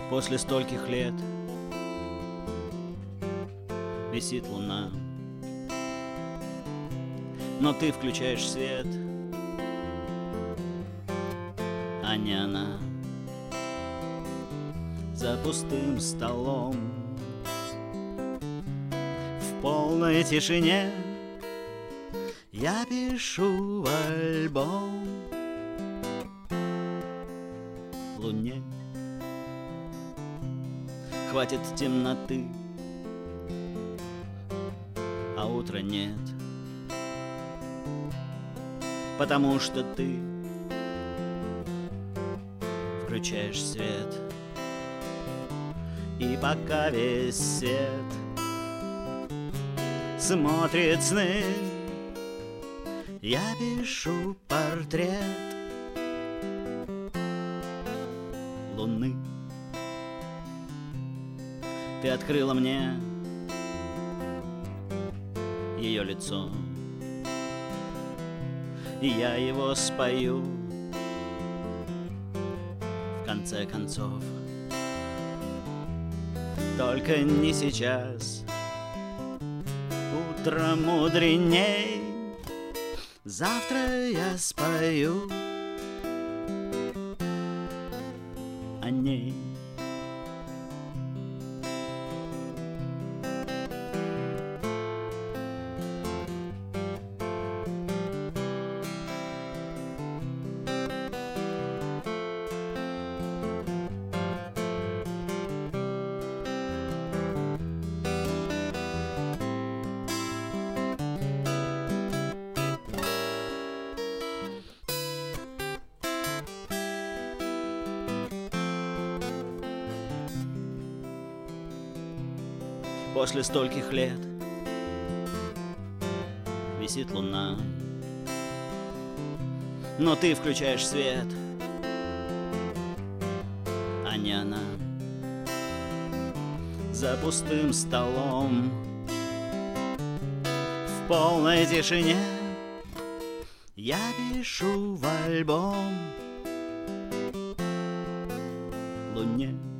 После стольких лет висит луна, но ты включаешь свет, а не она. За пустым столом в полной тишине я пишу в альбом луне. Хватит темноты, а утра нет, потому что ты включаешь свет. И пока весь свет смотрит сны, я пишу портрет луны. Ты открыла мне ее лицо, и я его спою в конце концов. Только не сейчас, утром мудреней, завтра я спою о ней. После стольких лет висит луна, но ты включаешь свет, а не она. За пустым столом в полной тишине я пишу в альбом луне.